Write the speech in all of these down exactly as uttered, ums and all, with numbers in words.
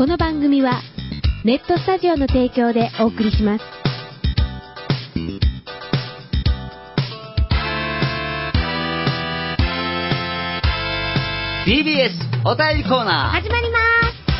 の番組はネットスタジオの提供でお送りします。 ティービーエス お便りコーナー始まります。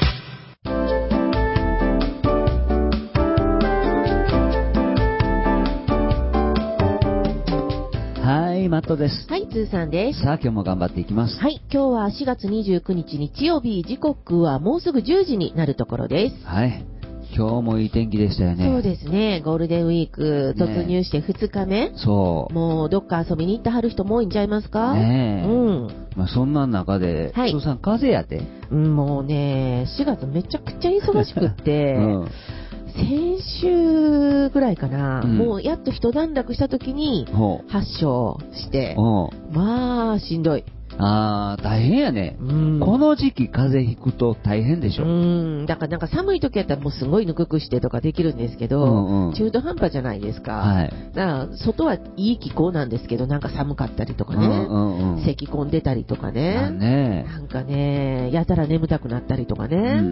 はい、マットです。 はい、ツーさんです。 さあ、今日も頑張っていきます。 はい、今日はしがつにじゅうくにち日曜日、時刻はもうすぐじゅうじになるところです。 はい。今日もいい天気でしたよね。 そうですね。ゴールデンウィーク突入してふつかめ。 ね、そう。 もうどっか遊びに行ってはる人も多いんちゃいますかねえ。 うん。 まあそんな中で、 はい。 通さん風邪やて。 もうね、しがつめちゃくちゃ忙しくって、うん、先週ぐらいかな、うん、もうやっと一段落した時に発症して、まあしんどい。 ああ、大変やね、うん。この時期風邪ひくと大変でしょ。 うん。だからなんか寒い時やったらもうすごいぬくくしてとかできるんですけど、うんうん、中途半端じゃないですか。はい。だから外はいい気候なんですけど、なんか寒かったりとかね、うんうんうん、咳込んでたりとかね、ね、なんかね、やたら眠たくなったりとかね、うんうんうん、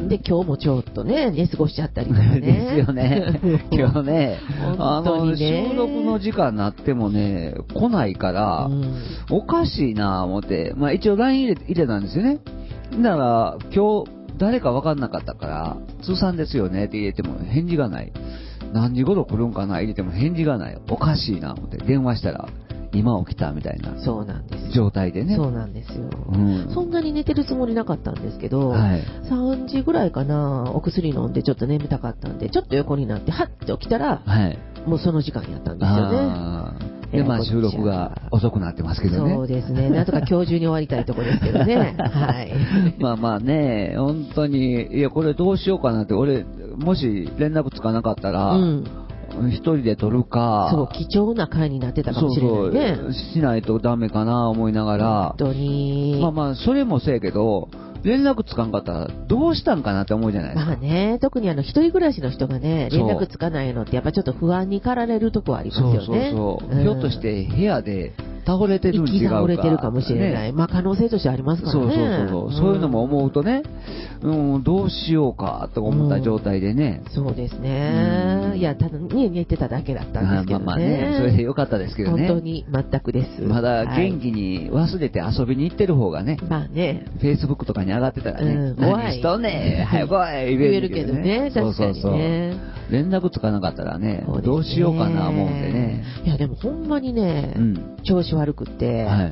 で今日もちょっとね、寝過ごしちゃったりとかね。 ですよね。今日ね、本当にね、あの収録の時間になってもね、来ないから、うん、おかしいな思って、まあ一応 ライン 入れ、入れたんですよね。だから今日誰か分かんなかったから、通算ですよねって入れても返事がない。何時頃来るんかな入れても返事がない。おかしいな思って電話したら今起きたみたいな状態でね。 そうなんですよ。うん、そんなに寝てるつもりなかったんですけど、はい、さんじぐらいかな、お薬飲んでちょっと眠たかったんで、ちょっと横になってはって起きたら、はい、もうその時間やったんですよね。 で、まあ収録が遅くなってますけどね。 そうですね。なんとか今日中に終わりたいところですけどね。はい。 まあまあね、本当に、いや、これどうしようかなって、俺、もし連絡つかなかったら、うん、一人で撮るか。 そう、貴重な回になってたかもしれないね。 そうそう、しないとダメかな思いながら。 本当に。 まあまあ、それもせやけど、連絡つかんかったらどうしたんかなって思うじゃないですか。 まあね、特にあの一人暮らしの人がね、連絡つかないのってやっぱちょっと不安に駆られるとこはありますよね。 そうそうそう、うん、ひょっとして部屋で倒れてるん違うか。 息倒れてるかもしれない。ね、まあ可能性としてありますからね。 そうそうそう、うん、そういうのも思うとね、うん、どうしようかと思った状態でね。 うん、そうですね。うん、いや、ただね、寝てただけだったんですけどね。まあまあね、 それでよかったですけどね。 本当に全くです。 まだ元気に忘れて遊びに行ってる方がね。 まあね。 Facebook とかに上がってたらね。 うん、 何しとんねん、早く来い、 言えるけどね。確かにね。そうそうそう。 連絡つかなかったらね、ね、どうしようかな思うんでね。 いやでもほんまにね、うん、調子悪くって、はい、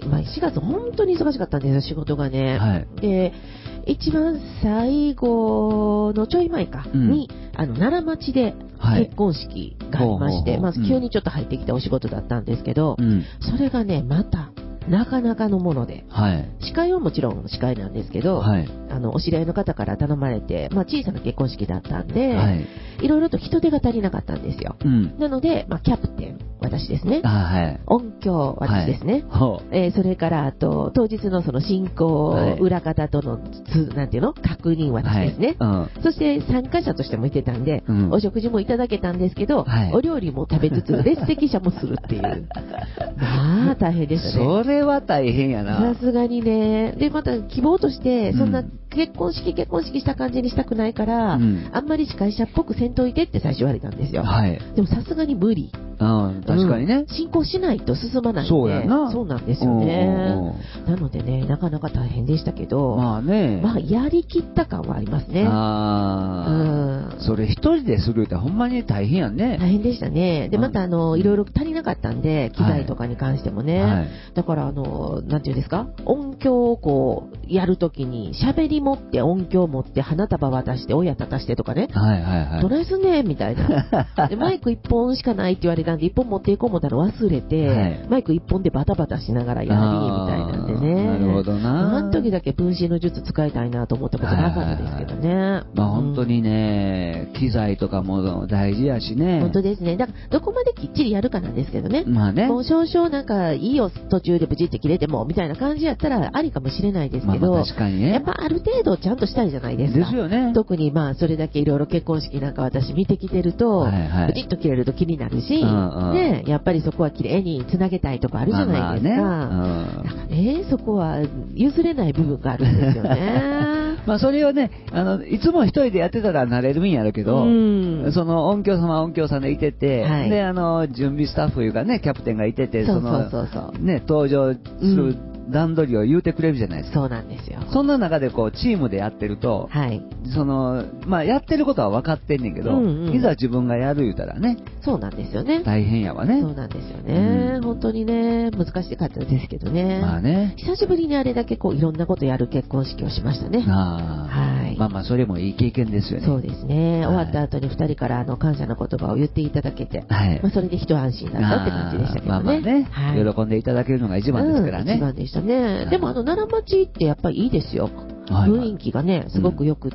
まあしがつ本当に忙しかったんですよ、仕事がね。はい、で、一番最後のちょい前か、うん、に、あの、奈良町で結婚式がありまして、はい、まあ急にちょっと入ってきたお仕事だったんですけど、うん、それがね、また、なかなかのもので、はい、司会はもちろん司会なんですけど、はい、あのお知り合いの方から頼まれて、まあ、小さな結婚式だったんで、はい、いろいろと人手が足りなかったんですよ。うん、なので、まあ、キャプテン私ですね、はい、音響私ですね、はい、えー、それからあと当日のその進行、はい、裏方とのつなんていうの確認私ですね、はい、うん、そして参加者としてもいてたんで、うん、お食事もいただけたんですけど、はい、お料理も食べつつ列席者もするっていうまあ大変でしたね。 それは大変やな。 さすがにね。でまた希望としてそんな結婚式結婚式した感じにしたくないから、うん、あんまり司会者っぽくせんといてって最初言われたんですよ。はい、でもさすがに無理。 ああ、確かにね、 うん、進行しないと進まないんで。 そうやな。 そうなんですよね。なのでね、なかなか大変でしたけど、まあね、まあやりきった感はありますね。 ああ、うん、それ一人でするってほんまに大変やんね。 大変でしたね。でまたあのいろいろ足りなかったんで、機材とかに関してもね、はい、だからあのなんていうんですか、音響をこうやるときに喋り持って音響持って花束渡して親立たしてとかね、はいはいはい、どないすんねんみたいな。でマイク一本しかないって言われたんで一本持っていこう思ったら忘れて、はい、マイク一本でバタバタしながらやりみたいなんでね。 なるほどな。 あの時だけ分身の術使いたいなと思ったことなかったですけどね。はいはいはい、 まあ本当にね、うん、機材とかも大事やしね。 本当ですね。だからどこまできっちりやるかなんですけどね。 まあね。 もう少々なんかいいよ途中でブチって切れてもみたいな感じやったらありかもしれないですけど、 まあまあ確かにね、 やっぱある程度ちゃんとしたいじゃないですか。 ですよね。 特にまあそれだけいろいろ結婚式なんか私見てきてると、はいはい、ブチッと切れると気になるし、うんうん、ね、やっぱりそこは綺麗につなげたいとかあるじゃないですか。まあまあね、うん、だからね、そこは譲れない部分があるんですよね。 まあそれをね、あの、いつも一人でやってたら慣れるんやろうけど、その音響様音響さんでいてて、はい、で、あの、準備スタッフいうかね、キャプテンがいてて、その、そうそうそうね、登場する、うん段取りを言うてくれるじゃないですか。 そうなんですよ。 そんな中でこうチームでやってると、はい、そのまあやってることは分かってんねんけど、うんうん、いざ自分がやる言うたらね、 そうなんですよね。 大変やわね。 そうなんですよね。うん、本当にね難しかったですけどね。 まあね。 久しぶりにあれだけこういろんなことやる結婚式をしましたね。 あはい。まあまあそれもいい経験ですよね。 そうですね。はい、終わった後にふたりからあの感謝の言葉を言っていただけて、はい、まあそれで一安心だったって感じでしたけどね。まあまあね、はい、喜んでいただけるのが一番ですからね。 うん、一番でしたね。でも奈良町ってやっぱりいいですよ。はいはい、雰囲気がねすごくよくって、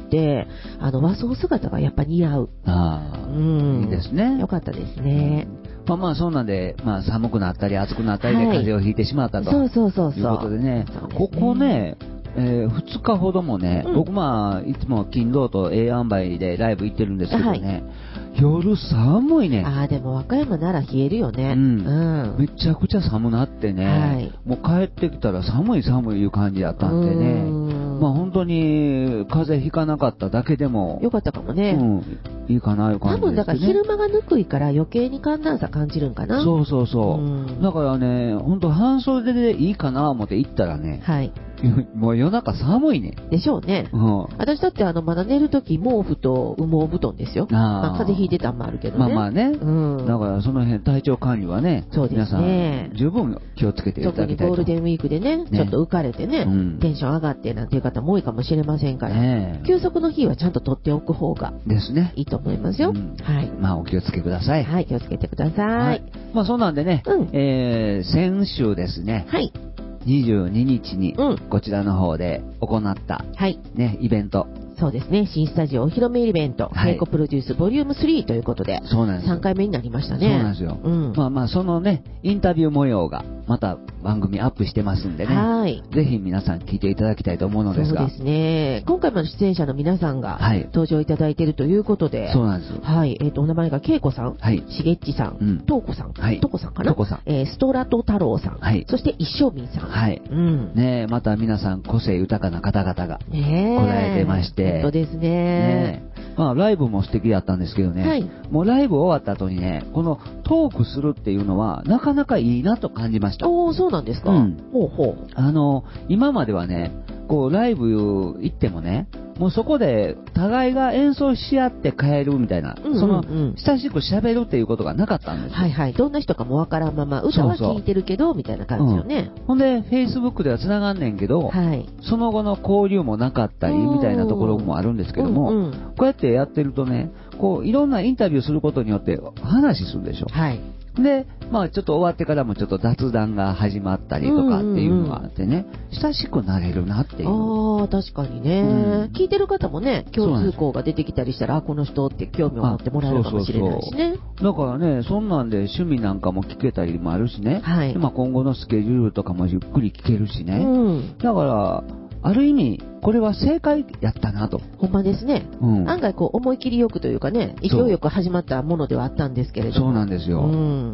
うん、あの和装姿がやっぱ似合う。 ああ、うん、いいですね。 よかったですね。 まあまあそうなんで、まあ寒くなったり暑くなったりで風邪をひいてしまったと、はい、そうそうそうそういうことでね、ここね、えー、ふつかほどもね、うん、僕まあいつも金土と A 塩梅でライブ行ってるんですけどね、はい、夜寒いね。 ああでも和歌山なら冷えるよね。うん。 うん、めちゃくちゃ寒なってね、はい、もう帰ってきたら寒い寒いいう感じだったんでね、まあ本当に風邪ひかなかっただけでもよかったかもね。 うん、いいかないう感じですね。 多分だから昼間がぬくいから余計に寒暖差感じるんかな。 そうそうそう。うん、だからね、本当半袖でいいかな思って行ったらね、はい。もう夜中寒いね。 でしょうね。うん、私だってあのまだ寝るとき毛布と羽毛布団ですよ。あ、まあ、風邪ひいてたんもあるけどね。 まあまあね。うん、だからその辺体調管理はね、そうですね。皆さん十分気をつけていただきたいと。 特にゴールデンウィークでね、ねちょっと浮かれてね、うん、テンション上がってなんていう方も多いかもしれませんから、ね、休息の日はちゃんと取っておく方がですね。いいと思いますよ。うん、はい。 まあお気をつけください。 はい、気をつけてください。はい、 まあそうなんでね、うん、えー、先週ですね。はい。にじゅうににちにこちらの方で行った、はい、ね、イベント。 そうですね。新スタジオお披露目イベント、はい、稽古プロデュースボリュームスリーということで、そうなんです。さんかいめになりましたね。 そうなんですよ。うん、まあまあ、そのね、インタビュー模様がまた番組アップしてますんでね。はい。ぜひ皆さん聞いていただきたいと思うのですが。 そうですね。今回も出演者の皆さんが登場いただいているということで、はい、 そうなんです。 はい。えっと、お名前がけいこさん、はい、しげっちさん、うん、とうこさん、はい、とこさんかな、とこさん、えー、ストラト太郎さん、はい、そして一生民さん。はい。うん。 ねまた皆さん個性豊かな方々が来られてまして。 本当ですね。ねまあ、ライブも素敵だったんですけどね、はい、もうライブ終わった後にね、このトークするっていうのはなかなかいいなと感じました。 おー、そうなんですか。うん、ほうほう。 あの、今まではね、こうライブ行ってもね、もうそこで互いが演奏し合って帰るみたいな、うんうんうん、その親しく喋るっていうことがなかったんですよ。 はいはい。どんな人かもわからんまま歌は聴いてるけどみたいな感じよね。 うん、ほんで Facebook では繋がんねんけど、はい、その後の交流もなかったりみたいなところもあるんですけども、うんうん、こうやってやってるとね、こういろんなインタビューすることによって話するでしょ。はい。で、まあちょっと終わってからもちょっと雑談が始まったりとかっていうのがあってね、うんうんうん、親しくなれるなっていう。 ああ、確かにね、うん。聞いてる方もね、共通項が出てきたりしたら、あ、この人って興味を持ってもらえるかもしれないしね。そうそうそう。だからね、そんなんで趣味なんかも聞けたりもあるしね。はい。まあ今後のスケジュールとかもゆっくり聞けるしね。うん。だから、ある意味、これは正解やったなと。 ほんまですね。うん、案外こう思い切りよくというかね、勢いよく始まったものではあったんですけれども。 そうなんですよ。うん、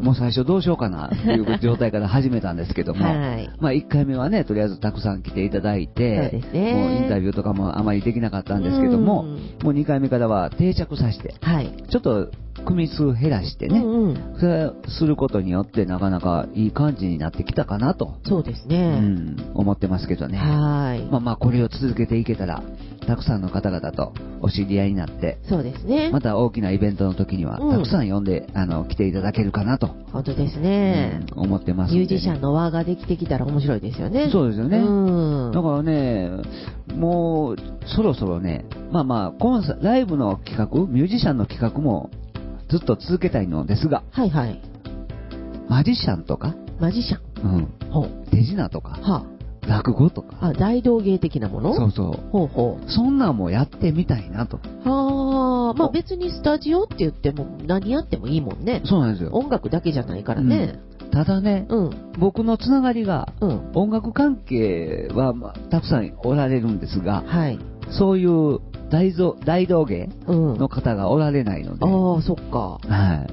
もう最初どうしようかなっていう状態から始めたんですけども、はい、まあいっかいめはね、とりあえずたくさん来ていただいて、そうですね、もうインタビューとかもあまりできなかったんですけども、うん、もうにかいめからは定着させて、はい、ちょっと組数減らしてね、うんうん、それすることによってなかなかいい感じになってきたかなと。 そうですね。 うん、思ってますけどね。はい。まあまあこれを続けていけたら、たくさんの方々とお知り合いになって、 そうですね。 また大きなイベントの時には、うん、たくさん呼んで、あの、来ていただけるかなと。 本当ですね。 うん、思ってますんで、ね。 ミュージシャンの輪ができてきたら面白いですよね。 そうですよね。うん。だからね、もう、そろそろね、まあまあ、コンサ、ライブの企画、ミュージシャンの企画もずっと続けたいのですが、はいはい。マジシャンとか、 マジシャン。 うん。ほう。手品とか。はあ。落語とか。 あ、大道芸的なもの？ そうそう。ほうほう。そんなんもやってみたいなと。 はあ、まあ別にスタジオって言っても何やってもいいもんね。 そうなんですよ。 音楽だけじゃないからね。 うん、ただね、うん、僕のつながりが、うん、音楽関係は、まあ、たくさんおられるんですが、はい、そういう大道大道芸の方がおられないので。 うん、ああ、そっか。 はい。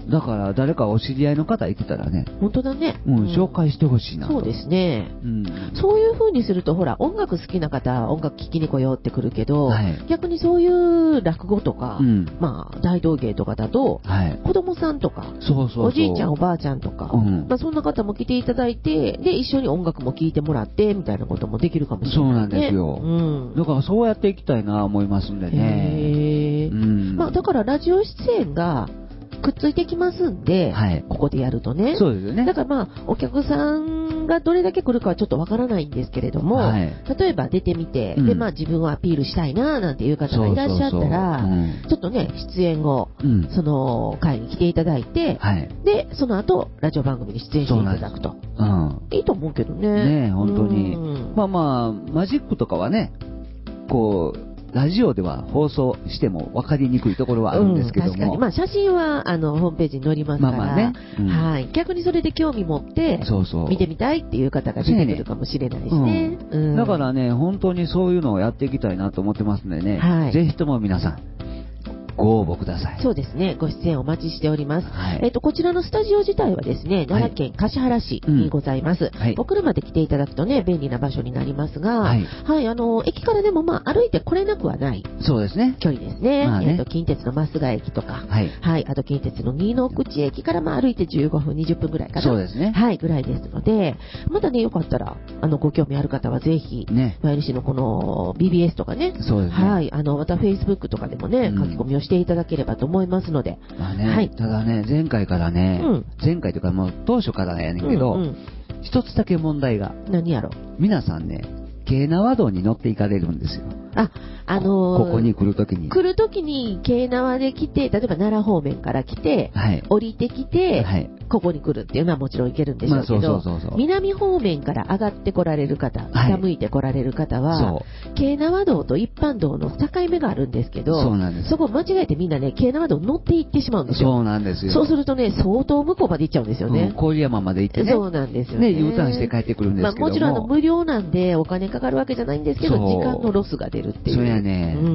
だから誰かお知り合いの方いてたらね。 本当だね。 うん、紹介してほしいなと。 そうですね。うん。そういう風にすると、ほら、音楽好きな方、音楽聴きに来ようってくるけど、はい、逆にそういう落語とか、うん、まあ、大道芸とかだと、はい、子供さんとか、そうそうそう、おじいちゃん、おばあちゃんとか、うん、まあ、そんな方も来ていただいて、で、一緒に音楽も聴いてもらって、みたいなこともできるかもしれない、ね。そうなんですよ。うん。だからそうやっていきたいな、思いますんでね。へー。うん。まあ、だからラジオ出演が、くっついてきますんで、はい、ここでやるとね。そうですよね。だからまあ、お客さんがどれだけ来るかはちょっとわからないんですけれども、はい、例えば出てみて、うん、で、まあ自分をアピールしたいな、なんていう方がいらっしゃったら、そうそうそう、うん、ちょっとね、出演後、うん、その会に来ていただいて、はい、で、その後、ラジオ番組に出演していただくと。うん、いいと思うけどね。ねえ、本当に。まあまあ、マジックとかはね、こう、ラジオでは放送しても分かりにくいところはあるんですけども、うん、確かに、まあ、写真はあのホームページに載りますから、まあまあね、うん、はい、逆にそれで興味持ってそうそう見てみたいっていう方が出てくるかもしれないですね、うんうん、だからね、本当にそういうのをやっていきたいなと思ってますんでね、はい、ぜひとも皆さんご応募ください。そうですね。ご出演お待ちしております。はい、えっと、こちらのスタジオ自体はですね、奈良県橿原市にございます。はい、お車で来ていただくとね、便利な場所になりますが、はい、はい、あの、駅からでもまあ歩いて来れなくはない。そうですね。距離ですね。まあ、ね、えっと、近鉄の増ヶ駅とか、はい、はい、あと近鉄の新の口駅からまあ歩いてじゅうごふん、にじゅっぷんぐらいかな。そうですね。はい、ぐらいですので、まだね、よかったら、あの、ご興味ある方はぜひ、ね、マイルシのこの ビービーエス とかね、そうですね。はい、あの、また Facebook とかでもね、うん、書き込みをしていただければと思いますので、まあね、はい、ただね、前回からね、うん、前回というかもう当初からやねんけど、うんうん、一つだけ問題が、何やろ、皆さんね、京奈和道に乗っていかれるんですよ。あ、あのー、ここに来るときに。来るときに、京奈和で来て、例えば奈良方面から来て、はい、降りてきて、はい、ここに来るっていうのはもちろん行けるんでしょうけど、南方面から上がってこられる方、北向いてこられる方は、京奈和道と一般道の境目があるんですけど、そうなんです。そこ間違えてみんなね、京奈和道乗って行ってしまうんですよ。そうなんですよ。そうするとね、相当向こうまで行っちゃうんですよね。郡、うん、山まで行ってね。そうなんですよね。ね、U ターンして帰ってくるんですけども。まあもちろんあの無料なんでお金かかるわけじゃないんですけど、時間のロスが出るっていう。そうやね。うん、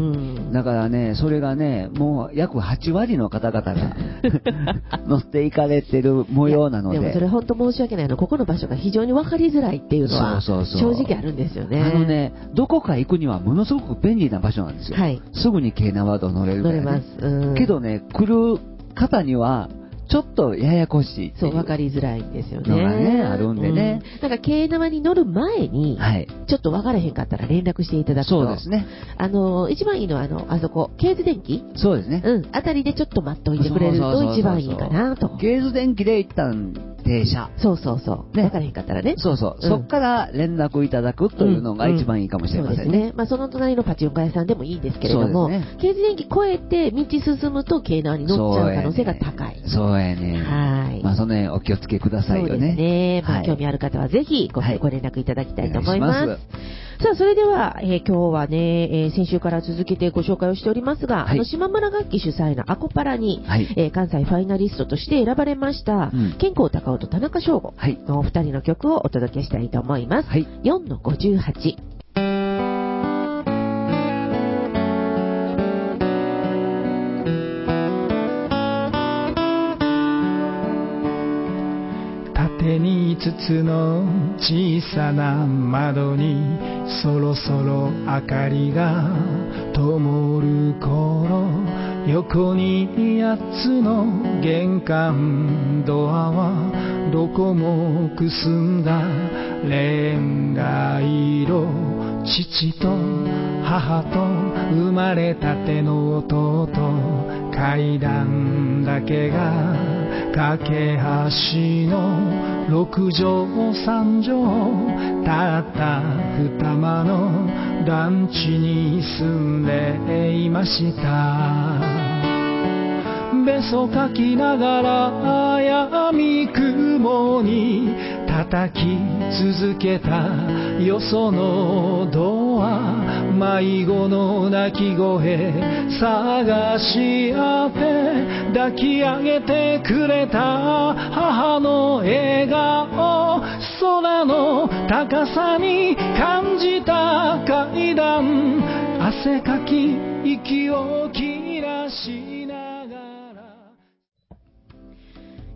だからね、それがね、もう約はちわりの方々が乗っていかれてる模様なので。でもそれ本当申し訳ないの、ここの場所が非常に分かりづらいっていうのは正直あるんですよね。あのね、どこか行くにはものすごく便利な場所なんですよ。はい、すぐに京奈和道乗れるからね。乗れます。うん、けどね、来る方にはちょっとややこしいっていう。そう、分かりづらいんですよね。のがね、あるんでね。うん、だから、京奈和に乗る前に、はい、ちょっと分からへんかったら連絡していただくと。そうですね。あの、一番いいのは、あの、あそこ、ケーズ電機？そうですね。うん。あたりでちょっと待っといてくれると一番いいかなと。ケーズ電機で一旦停車。そうそうそう。ね、分からへんかったらね。そうそう。うん、そっから連絡いただくというのが一番いいかもしれませんね。うんうん、そうですね。まあ、その隣のパチンコ屋さんでもいいんですけれども、ね、ケーズ電機越えて道進むと京奈和に乗っちゃう可能性が高い。そうやね。はい。まあ、その辺お気をつけくださいよね。そうですね。まあ、はい、興味ある方はぜひご、はい、ご連絡いただきたいと思います。ますさあ、それでは、えー、今日はね、えー、先週から続けてご紹介をしておりますが、はい、あの、島村楽器主催のアコパラに、はい、えー、関西ファイナリストとして選ばれました、うん、健康高尾と田中翔吾のお二人の曲をお届けしたいと思います。はい、よんのごじゅうはち。 縦にいつつの小さな窓にそろそろ明かりが灯る頃、横にやっつの玄関ドアはどこもくすんだレンガ色、父と母と生まれたての弟、階段だけが架け橋の六畳三畳、たった二間の団地に住んでいました。べそかきながら闇雲に叩き続けたよそのドア、迷子の泣き声探し当て抱き上げてくれた母の笑顔、空の高さに感じた階段、汗かき息を切らしながら。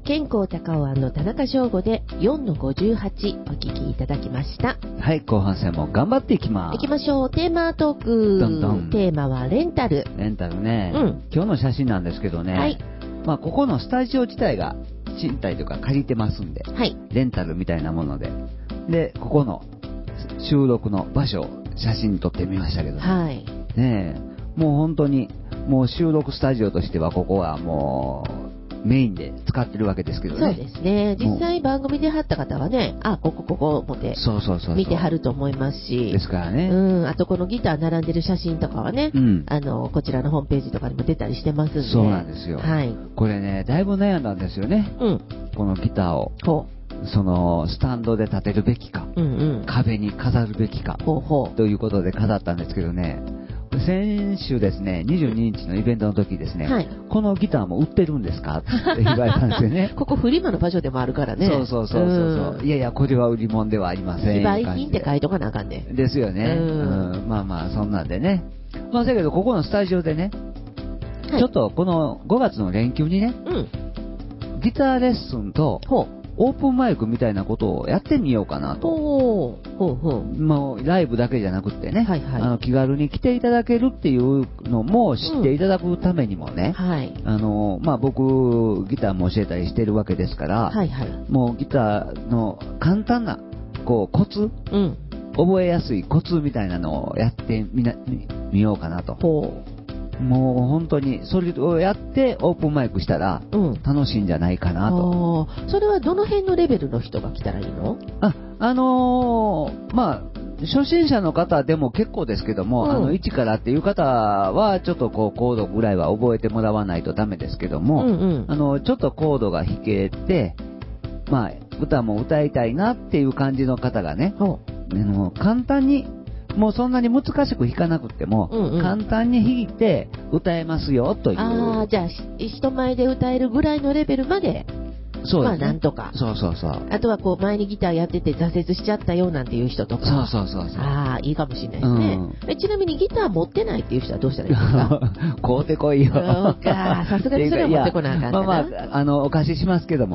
健康高尾&田中翔吾で よんのごじゅうはち お聞きいただきました。 はい、後半戦も頑張っていきます。 行きましょう。テーマトーク。 どんどんテーマはレンタル。 レンタルね。 うん、 今日の写真なんですけどね。はい。まあ、ここのスタジオ自体が賃貸というか借りてますんで。はい。レンタルみたいなもので。で、ここの収録の場所を写真撮ってみましたけど。はい。ねえ、もう本当に、もう収録スタジオとしてはここはもう、メインで使ってるわけですけどね。 そうですね。実際番組で貼った方はね、あ、ここここ思って見て貼ると思いますし。 ですからね。 うん。あとこのギター並んでる写真とかはね、うん、あのこちらのホームページとかにも出たりしてますんで。 そうなんですよ。はい。これね、だいぶ悩んだんですよね。うん。このギターを。ほう。そのスタンドで立てるべきか、うんうん、壁に飾るべきかほうほうということで飾ったんですけどね。先週ですね、にじゅうににちのイベントの時ですね、はい、このギターも売ってるんですかって言われたんですよね。 ここフリマの場所でもあるからね。 そうそうそうそう、うん、いやいや、これは売り物ではありません。 非売品って書いとかなあかんね。 ですよね、うんうん。まあまあ、そんなんでね。まあ、だけど、ここのスタジオでね、はい、ちょっとこのごがつの連休にね、うん、ギターレッスンと、ほうオープンマイクみたいなことをやってみようかなと。ほうほうほう。もうライブだけじゃなくてね、はいはい、あの気軽に来ていただけるっていうのも知っていただくためにもね、うんはい、あのまあ、僕ギターも教えたりしてるわけですから、はいはい、もうギターの簡単なこうコツ、うん、覚えやすいコツみたいなのをやってみなみようかなと。ほうもう本当にそれをやってオープンマイクしたら楽しいんじゃないかなと、 うん、それはどの辺のレベルの人が来たらいいの？ あ、あのー、まあ初心者の方でも結構ですけども、うん、あのいちからっていう方はちょっとこうコードぐらいは覚えてもらわないとダメですけども、うんうん、あのちょっとコードが弾けて、まあ歌も歌いたいなっていう感じの方がね、うん、あの簡単にもうそんなに難しく弾かなくても、うんうん、簡単に弾いて歌えますよという。 ああ、じゃあ人前で歌えるぐらいのレベルまで。そうですね。まあなんとか。 そうそうそう。 あとはこう前にギターやってて挫折しちゃったよなんていう人とか。 そうそうそうそう。 ああ、いいかもしれないですね、うんえ。ちなみにギター持ってないっていう人はどうしたらいいですか？ 買うてこいよ。そうか。さすがにそれは持ってこなあかんかな。 まあまあ、あの、お貸ししますけども、うん、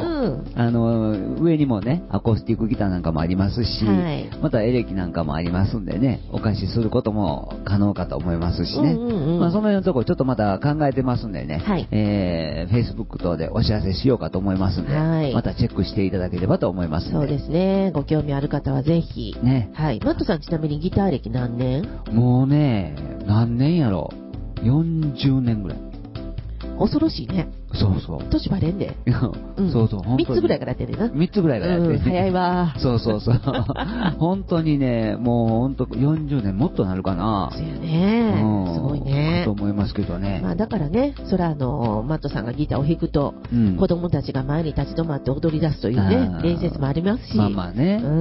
あの、上にもね、アコースティックギターなんかもありますし、はい、またエレキなんかもありますんでね、お貸しすることも可能かと思いますしね。うんうんうん、まあその辺のところちょっとまた考えてますんでね、はい、えー、Facebook 等でお知らせしようかと思いますんで、はい、またチェックしていただければと思いますので。 そうですね。ご興味ある方はぜひ。ね。はい。マットさんちなみにギター歴何年？ もうね、何年やろ。よんじゅうねんぐらい。 恐ろしいね。 そうそう。 年バレんで。 うん、そうそう。 みっつぐらいからやってるな。 みっつぐらいからやってる、 うん。早いわ。 そうそうそう。本当にね、もう本当よんじゅうねんもっとなるかな。 そうやね、うん。すごいね。 と思いますけどね。 まあだからね、それはあの、マットさんがギターを弾くと、うん、子供たちが前に立ち止まって踊り出すというね、伝説もありますし。 まあまあね。うん。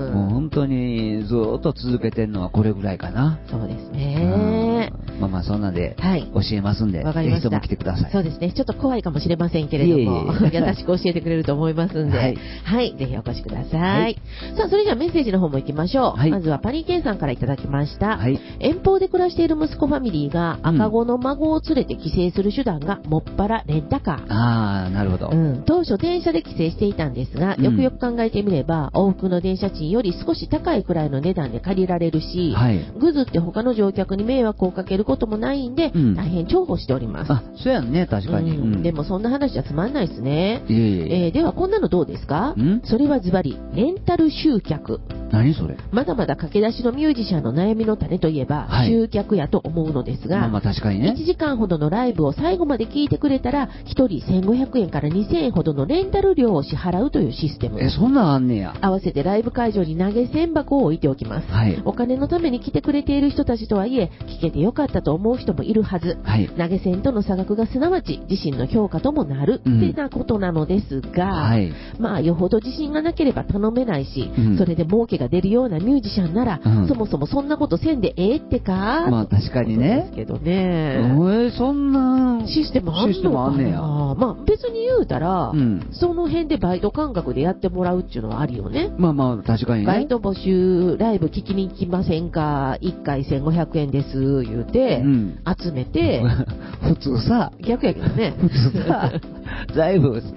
もう本当にずっと続けてるのはこれぐらいかな。 そうですね。 まあまあそんなで、教えますんで、 わかりました。 ぜひとも来てください。 そうですね。ちょっと怖いかもしれませんけれども、いえいえ優しく教えてくれると思いますんで、はい、はい、ぜひお越しください。はい、さあ、それじゃあメッセージの方も行きましょう。はい、まずはパニーケンさんからいただきました。はい、遠方で暮らしている息子ファミリーが赤子の孫を連れて帰省する手段がもっぱらレンタカー。 ああ、なるほど、うん。 当初電車で帰省していたんですが、よくよく考えてみれば、往復の電車賃より少し高いくらいの値段で借りられるし、はい、ぐずって他の乗客に迷惑をかけることもないんで、うん、大変重宝しております。 あ、そうやんね、確かに。 うんうん、でもそんな話じゃつまんないですね。いえいええー、ではこんなのどうですか？んそれはズバリレンタル集客。 何それ？ まだまだ駆け出しのミュージシャンの悩みの種といえば、はい、集客やと思うのですが、 まあまあ確かにね、 いちじかんほどのライブを最後まで聞いてくれたらひとりせんごひゃくえんからにせんえんほどのレンタル料を支払うというシステム。 え、そんなんあんねや。 合わせてライブ会場に投げ銭箱を置いておきます、はい、お金のために来てくれている人たちとはいえ聞けてよかったと思う人もいるはず、はい、投げ銭との差額がすなわち自身の評価ともなる、うん、ってなことなのですが、はい、まあよほど自信がなければ頼めないし、うん、それで儲けが出るようなミュージシャンなら、うん、そもそもそんなことせんでええってか。 まあ確かにね。 ですけどね。 えー、そんなシステムあんのかな。システムあんねや。まあ別に言うたら、うん、その辺でバイト感覚でやってもらうっていうのはあるよね。 まあまあ確かにね。 バイト募集ライブ聞きに行きませんか、いっかいせんごひゃくえんです言うて、うん、集めて普通さ逆やけどね。 普通さライブ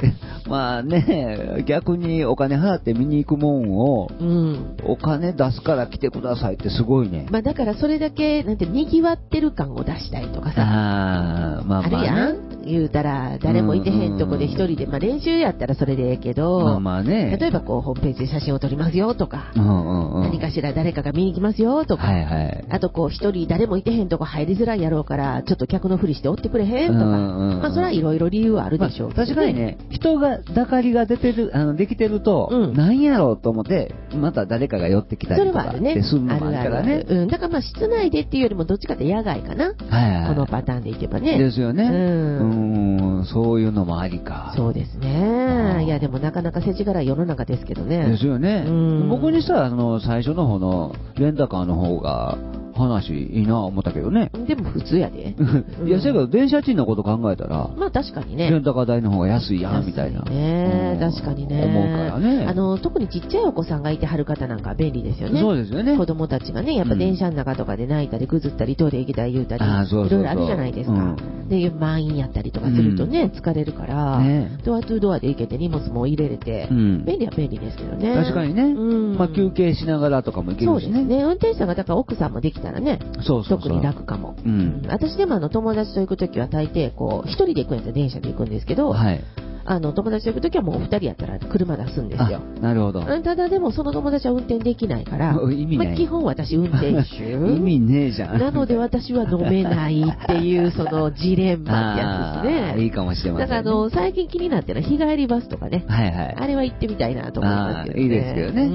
まあね、逆にお金払って見に行くもんを、うん、お金出すから来てくださいってすごいね。 まあだからそれだけ、なんて、賑わってる感を出したいとかさ。ああ、まあまあ、ね。あるやん言うたら、誰もいてへんとこで一人で、まあ練習やったらそれでええけど、まあまあね。例えばこう、ホームページで写真を撮りますよとか、うんうんうん、何かしら誰かが見に来ますよとか、はいはい、あとこう、一人誰もいてへんとこ入りづらいやろうから、ちょっと客のふりしておってくれへんとか、うんうんうん、まあそれはいろいろ理由はあるでしょう、 まあ、確かにね、人が、だかりが出てる、あの、できてると、うん、なんやろうと思って、また誰かが寄ってきたりとかってするのもあるからね。 うん、だからまあ室内でっていうよりもどっちかって野外かな。はいはい、このパターンでいけばね。 ですよね。うん。うん、そういうのもありか。 そうですね。いやでもなかなか世知辛い世の中ですけどね。 ですよね。うん、僕にしたら、あの、最初の方のレンタカーの方が、話いいな思ったけどね。 でも普通やで。 いや、せやけど電車賃のこと考えたら、 まあ確かにね。 レンタカー代の方が安いやんみたいな。 ね、確かにね。 思うからね。 あの、特にちっちゃいお子さんがいてはる方なんか便利ですよね。 そうですよね。 子供たちがね、やっぱ電車の中とかで泣いたり、ぐずったり、トイレ行きたい言うたり、いろいろあるじゃないですか。で、満員やったりとかするとね、疲れるから、ドアトゥードアで行けて荷物も入れれて、便利は便利ですけどね。 確かにね。まあ休憩しながらとかも行けるしね。 そうですね。運転手さんがだから奥さんもできたらね。そうそう。特に楽かも、うん、私でもあの友達と行くときは大抵こう一人で行くんやったら電車で行くんですけど、はい、あの友達と行くときはもうお二人やったら車出すんですよ。 なるほど。 ただでもその友達は運転できないから、意味ない、まあ、基本私運転手意味ねえじゃん。 なので私は飲めないっていうそのジレンマってやつですね。 いいかもしれません、ね。 だからあの最近気になってる日帰りバスとかね、はいはい、あれは行ってみたいなと思いますけどね。 いいですけどね。うん、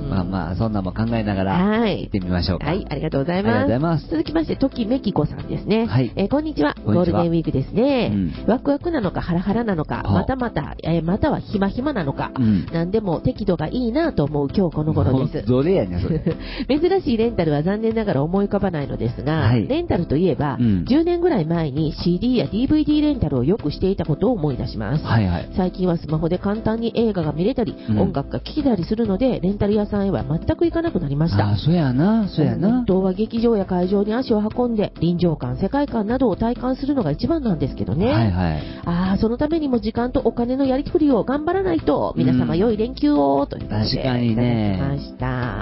まあまあそんなも考えながら行ってみましょうか。 はい、はい、ありがとうございます。ありがとうございます。続きましてときめきこさんですね。はい、えー、こんにちは。ゴールデンウィークですね。うん、ワクワクなのかハラハラなのか、またまた、えー、またはひまひまなのか、うん、何でも適度がいいなと思う今日この頃です。 どれやねんそれ。 珍しいレンタルは残念ながら思い浮かばないのですが、はい、レンタルといえば、うん、じゅうねんぐらい前に シーディー や ディーブイディー レンタルをよくしていたことを思い出します。はいはい、最近はスマホで簡単に映画が見れたり、うん、音楽が聴けたりするのでレンタル屋さんへは全く行かなくなりました。 あ、そうやな、そうやな。 本当は劇場や会場に足を運んで臨場感、世界観などを体感するのが一番なんですけどね。はいはい、ああ、そのためにも時間とお金のやりくりを頑張らないと、皆様良い連休をということで、 確かにね、 ました。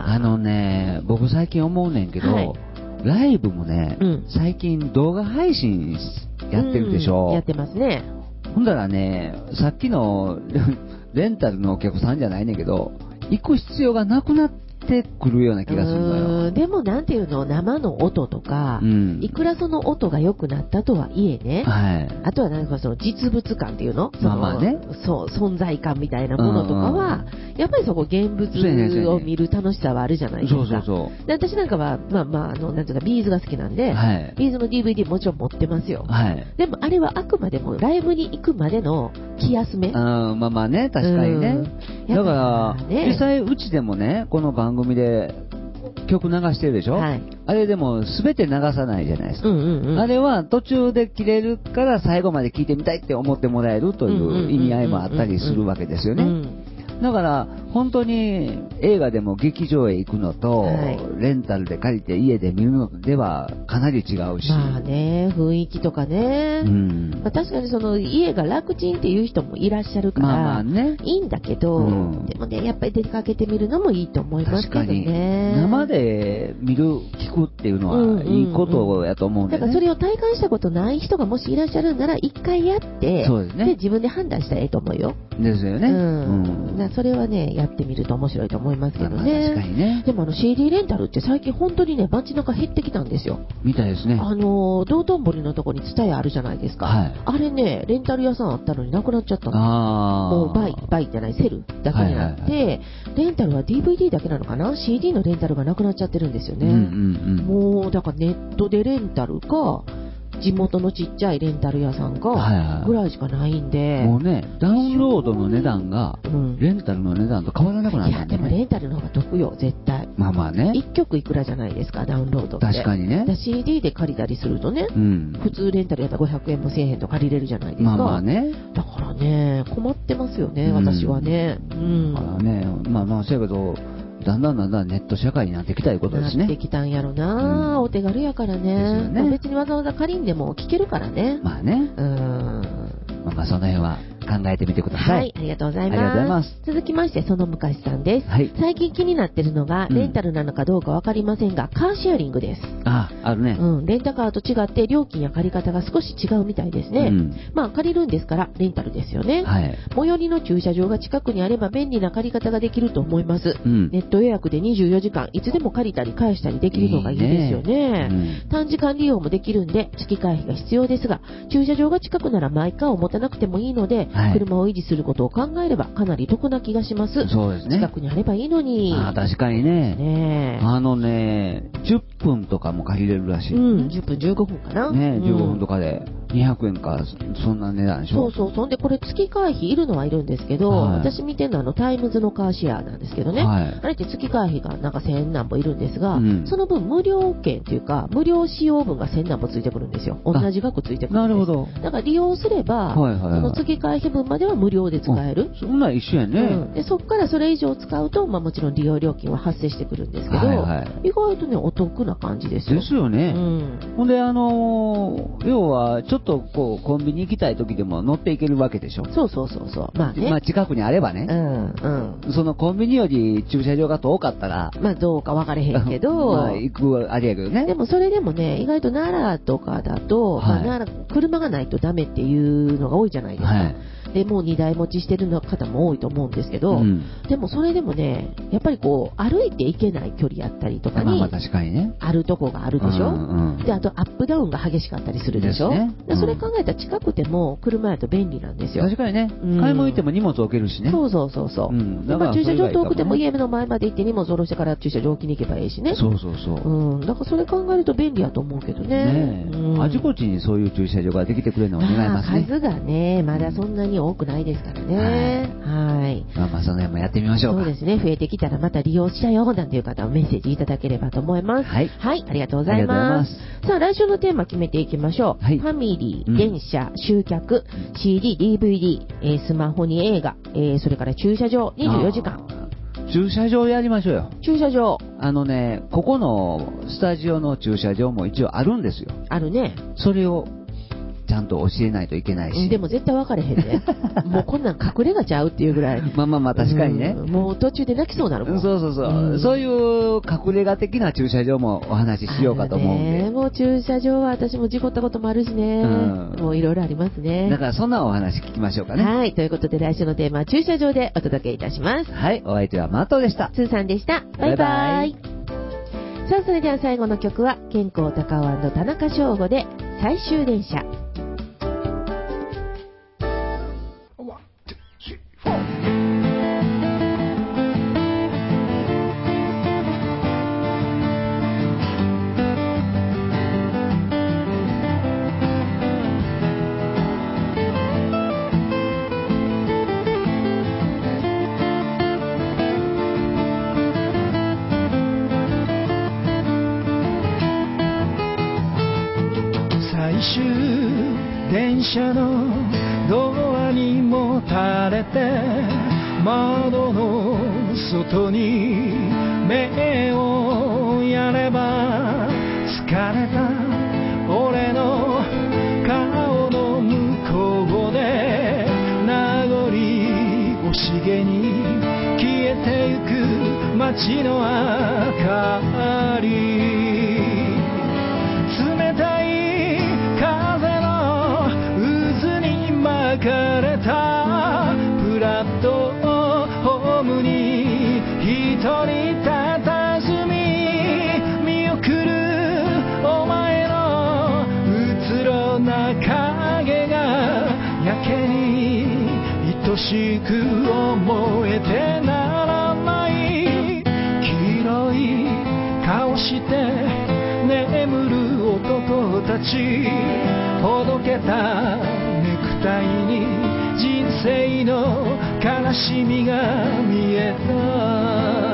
あのね、僕最近思うねんけど、はい、ライブもね、うん、最近動画配信やってるでしょ、 うん、やってますね。 ほんだらね、さっきのレンタルのお客さんじゃないねんけど、行く必要がなくなってってくるような気がするのよ。 でもなんていうの、生の音とか、うん、いくらその音が良くなったとはいえね、はい、あとはなんかその実物感っていうの、まあまあね、そう存在感みたいなものとかは、うんうん、やっぱりそこ現物を見る楽しさはあるじゃないですか。そうそうそう。で私なんかはまあまああのなんていうかビーズが好きなんで、はい、ビーズの ディーブイディー もちろん持ってますよ。はい、でもあれはあくまでもライブに行くまでの気休め。 あ、まあまあね、確かにね。うん、だから、ね、実際うちでもね、この番組で曲流してるでしょ、はい、あれでも全て流さないじゃないですか、うんうんうん、あれは途中で切れるから最後まで聴いてみたいって思ってもらえるという意味合いもあったりするわけですよね。だから本当に映画でも劇場へ行くのと、はい、レンタルで借りて家で見るのではかなり違うし、 まあね、雰囲気とかね、うんまあ、確かにその家が楽ちんっていう人もいらっしゃるから、まあまあね、いいんだけど、うん、でもねやっぱり出かけてみるのもいいと思いますけどね。確かに生で見る聞くっていうのはいいことやと思うんでね、 だからそれを体感したことない人がもしいらっしゃるなら一回やって、そうですね、で自分で判断したらいいと思うよ。 ですよね、 うんうん、それはねやってみると面白いと思いますけどね。まあ、確かにね。でもあの シーディー レンタルって最近本当にね街中減ってきたんですよ。 みたいですね。 あの道頓堀のとこにツタヤあるじゃないですか、はい、あれねレンタル屋さんあったのになくなっちゃったの。あもうバイバイじゃないセルだけになって、はいはいはい、レンタルは ディーブイディー だけなのかな、 シーディー のレンタルがなくなっちゃってるんですよね、うんうんうん、もうだからネットでレンタルか地元のちっちゃいレンタル屋さんがぐらいしかないんで、はいはい、 もうねダウンロードの値段がレンタルの値段と変わらなくなったんで、ね、いやでもレンタルの方が得よ絶対。 まあまあね、 いっきょくいくらじゃないですかダウンロードって。 確かにね。 シーディー で借りたりするとね、うん、普通レンタルやったらごひゃくえんもせえへんと借りれるじゃないですか。まあまあね、だからね困ってますよね、うん、私はね、うん、だからねまあまあそうやけどだんだんだんだんネット社会になってきたいうことですね。 なってきたんやろな、うん、お手軽やから ね, ね別にわざわざ借りんでも聞けるからね。 まあね、うん、まあまあその辺は考考えてみてください。 はい、ありがとうございます。 ありがとうございます。 続きまして、その昔さんです。はい、最近気になってるのが、レンタルなのかどうかわかりませんが、うん、カーシェアリングです。 あ、あるね。 うん、レンタカーと違って料金や借り方が少し違うみたいですね。うん、まあ、借りるんですから、レンタルですよね。はい、最寄りの駐車場が近くにあれば便利な借り方ができると思います。うん、ネット予約でにじゅうよじかん、いつでも借りたり返したりできるのがいいですよね。いいね、うん、短時間利用もできるんで、月会費が必要ですが、駐車場が近くならマイカーを持たなくてもいいので、はい、車を維持することを考えればかなり得な気がします。 そうですね。 近くにあればいいのに。 あ、確かにね。ね、あのね、じゅっぷんとかも借りれるらしい。 うん、じゅっぷんじゅうごふんかな。 ね、じゅうごふんとかでにひゃくえんか、そんな値段でしょ。 そうそう、そんでこれ月会費いるのはいるんですけど、はい、私見てるのはあのタイムズのカーシェアなんですけどね、はい、あれって月会費がなんかせんなんぼいるんですが、うん、その分無料券っていうか無料使用分がせんなんぼついてくるんですよ。同じ額ついてくるんです。なるほど。だから利用すれば、はいはいはい、その月会費分までは無料で使える。 そんな一緒やね、うん、 でそこからそれ以上使うと、まあ、もちろん利用料金は発生してくるんですけど、はいはい、意外とねお得な感じですよ。 ですよね、うん、ほんであのー、要はちょっとこうコンビニ行きたい時でも乗っていけるわけでしょ。 そうそうそうそう、まあね、 まあ、近くにあればね、うんうん、そのコンビニより駐車場が遠かったらまあどうか分かれへんけどまあ行くあれやけどね。 でもそれでもね、意外と奈良とかだと、はい、まあ、奈良車がないとダメっていうのが多いじゃないですか、はい、でもうにだい持ちしてる方も多いと思うんですけど、うん、でもそれでもね、やっぱりこう歩いていけない距離やったりとかに、まあ、確かにね、あるとこがあるでしょ、うんうん、であとアップダウンが激しかったりするでしょ、ね、でそれ考えたら近くても車やと便利なんですよ。 確かにね、うん、買い物行っても荷物置けるしね。 そうそうそうそう、うん、だから駐車場遠くても家の前まで行って荷物下ろしてから駐車場置きに行けばいいしね。 そうそうそう、 うん、だからそれ考えると便利やと思うけどね。 ね、うん、あちこちにそういう駐車場ができてくれるのを願いますね。 数がねまだそんなに多くないですからね。はい、はい、 まあまあその辺もやってみましょうか。 そうですね、増えてきたらまた利用したよなんていう方はメッセージいただければと思います。はい、はい、ありがとうございます。さあ来週のテーマ決めていきましょう。はい、ファミリー、うん、電車、集客、シーディー、ディーブイディー、えー、スマホに映画、えー、それから駐車場にじゅうよじかん。 駐車場やりましょうよ。 駐車場。 あのね、ここのスタジオの駐車場も一応あるんですよ。 あるね。 それをちゃんと教えないといけないし。 でも絶対分かれへんね。もうこんなん隠れ家ちゃうっていうぐらい。 まあまあまあ確かにね。 うん、もう途中で泣きそうになるもん。 そうそうそう。うん、そういう隠れ家的な駐車場もお話ししようかと思うんで。 ね、もう駐車場は私も事故ったこともあるしね。うん、もういろいろありますね。 だからそんなお話聞きましょうかね。 はい。ということで来週のテーマは駐車場でお届けいたします。 はい。お相手はマートでした。 スーさんでした。バイバイ。バイバイ。さあそれでは最後の曲は健康高尾&田中翔吾で最終電車。 最終電車のドアにもたれて窓の外に目をやれば疲れた俺の顔の向こうで名残惜しげに消えてゆく街の明かりかれたプラットホームに一人佇み見送るお前のうつろな影がやけに愛しく思えてならない黄色い顔して眠る男たちほどけたネクタイに人生の悲しみが見えた